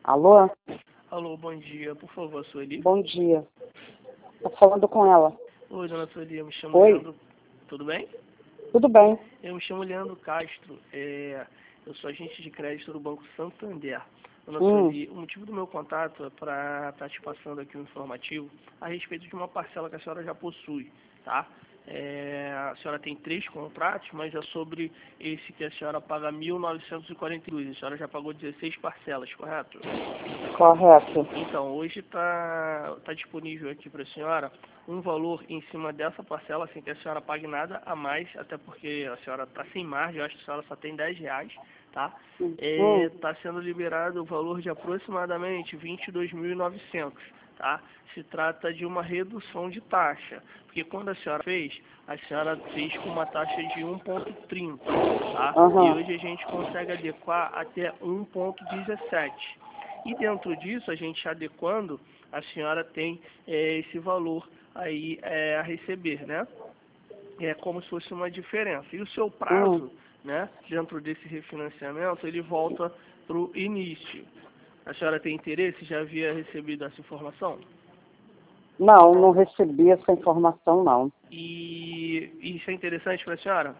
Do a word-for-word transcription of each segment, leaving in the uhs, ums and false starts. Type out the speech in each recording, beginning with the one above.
Alô? Alô, bom dia. Por favor, Sueli. Bom dia. Tô falando com ela. Oi, dona Sueli, eu me chamo Oi. Leandro. Tudo bem? Tudo bem. Eu me chamo Leandro Castro. É... Eu sou agente de crédito do Banco Santander. Dona Hum. Sueli, o motivo do meu contato é para estar te passando aqui um informativo a respeito de uma parcela que a senhora já possui, tá? É, a senhora tem três contratos, mas é sobre esse que a senhora paga mil novecentos e quarenta e dois. A senhora já pagou dezesseis parcelas, correto? Correto. Então, hoje está tá disponível aqui para a senhora um valor em cima dessa parcela, sem que a senhora pague nada a mais, até porque a senhora está sem margem, eu acho que a senhora só tem dez reais, tá? Está Hum. sendo liberado o valor de aproximadamente vinte e dois mil e novecentos, tá? Se trata de uma redução de taxa, porque quando a senhora fez, a senhora fez com uma taxa de um vírgula trinta, tá? Uhum. E hoje a gente consegue adequar até um vírgula dezessete. E dentro disso, a gente adequando, a senhora tem é, esse valor aí é, a receber, né? É como se fosse uma diferença. E o seu prazo, Hum. né, dentro desse refinanciamento, ele volta para o início. A senhora tem interesse? Já havia recebido essa informação? Não, não recebi essa informação, não. E isso é interessante para a senhora?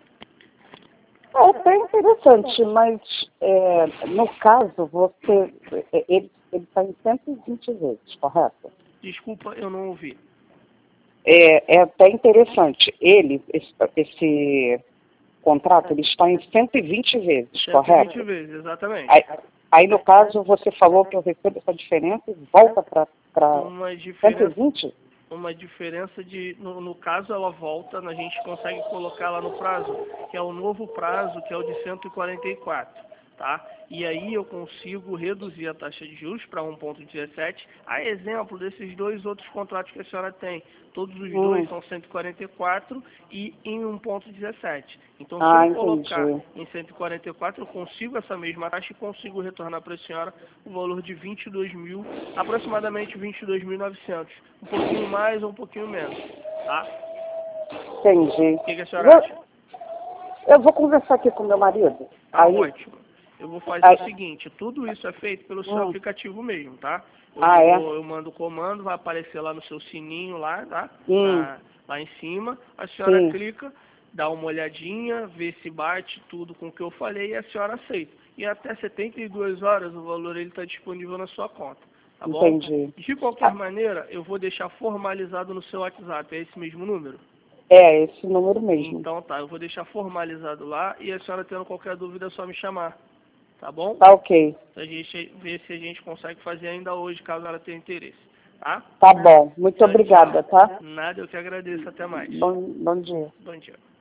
É até interessante, mas é, no caso, você, é, ele está em cento e vinte vezes, correto? Desculpa, eu não ouvi. É, é até interessante. Ele, esse, esse contrato, ele está em cento e vinte vezes, cento e correto? vinte vezes, exatamente. Aí, aí, no caso, você falou que eu recebo essa diferença e volta para Uma cento e diferença, vinte? uma diferença de, no, no caso ela volta, a gente consegue colocar lá no prazo, que é o novo prazo, que é o de cento e quarenta e quatro, tá? E aí eu consigo reduzir a taxa de juros para um vírgula dezessete, a exemplo desses dois outros contratos que a senhora tem. Todos os dois Hum. são cento e quarenta e quatro e em um vírgula dezessete. Então, se Ah, eu colocar entendi. em cento e quarenta e quatro, eu consigo essa mesma taxa e consigo retornar para a senhora o valor de vinte e dois mil, aproximadamente vinte e dois mil e novecentos. Um pouquinho mais ou um pouquinho menos, tá? Entendi. O que, que a senhora Vou, acha? eu vou conversar aqui com meu marido. Tá Aí, ótimo. Eu vou fazer aí o seguinte, tudo isso é feito pelo seu hum. aplicativo mesmo, tá? Eu, Ah, é? vou, eu mando o comando, vai aparecer lá no seu sininho lá, tá? Hum. Na, lá em cima. A senhora Sim. clica, dá uma olhadinha, vê se bate tudo com o que eu falei e a senhora aceita. E até setenta e duas horas o valor ele está disponível na sua conta, tá bom? Entendi. De qualquer maneira, eu vou deixar formalizado no seu WhatsApp, é esse mesmo número? É, esse número mesmo. Então tá, eu vou deixar formalizado lá e a senhora tendo qualquer dúvida é só me chamar. Tá bom? Tá ok. A gente vê se a gente consegue fazer ainda hoje, caso ela tenha interesse. Tá? Tá bom. Muito Tchau, obrigada, tchau. tá? Nada, eu que agradeço. Até mais. Bom, bom dia. Bom dia.